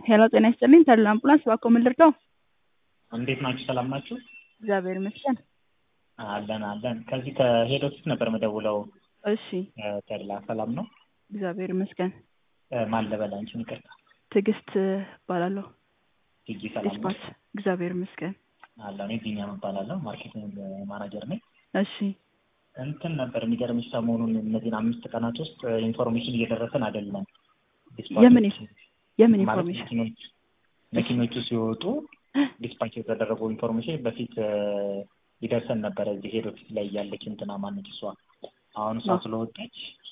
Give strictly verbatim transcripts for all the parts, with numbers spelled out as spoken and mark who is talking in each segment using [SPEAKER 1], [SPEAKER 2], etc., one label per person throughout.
[SPEAKER 1] ሄሎ ጤና ይስጥልኝ ተድላ አምቡላንስ እባክዎ ምን ልርዳዎ?
[SPEAKER 2] እንዴት ናችሁ? ሰላም ናችሁ?
[SPEAKER 1] እግዚአብሔር ይመስገን።
[SPEAKER 2] አለን አለን። ከዚህ ከሄድ ኦፊስ ነበር የምደውለው።
[SPEAKER 1] እሺ
[SPEAKER 2] ተድላ ሰላም ነው?
[SPEAKER 1] እግዚአብሔር ይመስገን።
[SPEAKER 2] ማን ልበል አንቺን? ይቅርታ።
[SPEAKER 1] ትዕግስት እባላለሁ።
[SPEAKER 2] ቲጂ ሰላም ነው?
[SPEAKER 1] ዲስፓች እግዚአብሔር ይመስገን።
[SPEAKER 2] አለሁ። እኔ ቢኒያም እባላለሁ ማርኬቲንግ ማናጀር ነኝ።
[SPEAKER 1] እሺ
[SPEAKER 2] እንትን ነበር የሚገርምሽ ሰሞኑን እነዚህን አምስት ቀናት ውስጥ ኢንፎርሜሽን እየደረሰን አይደለም።
[SPEAKER 1] የምን
[SPEAKER 2] ዲስፓቾች
[SPEAKER 1] የምን
[SPEAKER 2] ማለት
[SPEAKER 1] ኢንፎርሜሽን?
[SPEAKER 2] መኪኖች መኪኖቹ ሲወጡ ዲስፓች የተደረገው ኢንፎርሜሽን በፊት ይደርሰን ነበረ። እዚህ ሄድ ኦፊስ ላይ ያለች እንትና ማነች እሷ አሁን እሷ ስለወጣች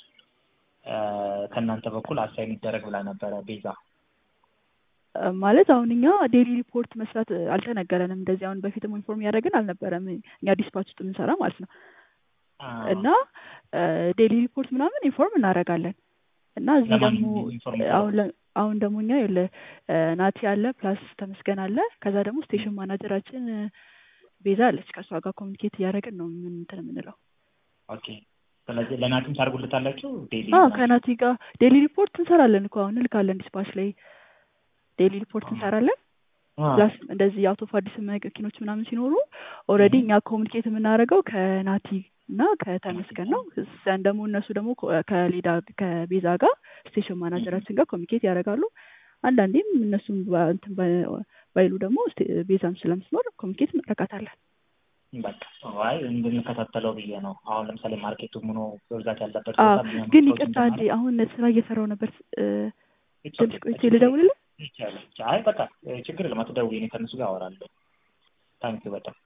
[SPEAKER 2] ከእናንተ በኩል አሳይን ይደረግ ብላ ነበረ ቤዛ።
[SPEAKER 1] ማለት አሁን እኛ ዴይሊ ሪፖርት መስራት አልተነገረንም። እንደዚህ አሁን በፊትም ኢንፎርም ያደረግን አልነበረም እኛ ዲስፓች ውስጥ የምንሰራ ማለት ነው። እና ዴይሊ ሪፖርት ምናምን ኢንፎርም እናደርጋለን። እና እዚህ ደግሞ አሁን አሁን ደግሞ እኛ ይለ ናቲ አለ ፕላስ ተመስገን አለ ከዛ ደግሞ ስቴሽን ማናጀራችን ቤዛ አለች። ከሷ ጋር ኮሙኒኬት እያደረግን ነው ምን እንትን የምንለው።
[SPEAKER 2] ኦኬ ስለዚህ ለናቲም ታርጉልታላችሁ? ዴይሊ
[SPEAKER 1] አዎ ከናቲ ጋር ዴይሊ ሪፖርት እንሰራለን እኮ አሁን እንልካለን። ዲስፓች ላይ ዴይሊ ሪፖርት እንሰራለን። ፕላስ እንደዚህ አውቶ ኦፍ አዲስ መኪኖች ምናምን ሲኖሩ ኦልሬዲ እኛ ኮሙኒኬት የምናደርገው ከናቲ እና ከተመስገን ነው። እዛን ደግሞ እነሱ ደግሞ ከሊዳ ከቤዛ ጋር ስቴሽን ማናጀራችን ጋር ኮሙኒኬት ያደርጋሉ። አንዳንዴም እነሱም እንትን ባይሉ ደግሞ ቤዛም ስለምትኖር ኮሙኒኬት እናደርጋታለን።
[SPEAKER 2] በቃ ዋይ እንድንከታተለው ብዬ ነው። አሁን ለምሳሌ ማርኬቱ ምን ነው በብዛት ያለበት
[SPEAKER 1] ቦታ ምን ግን ይቅርታ እንዴ አሁን ስራ እየሰራው ነበር። ትንሽ ቆይቼ ልደውልልህ?
[SPEAKER 2] ይቻላል። አይ በቃ ችግር የለም አትደውይ፣ እኔ ከእነሱ ጋር አወራለሁ። ታንኪዩ በጣም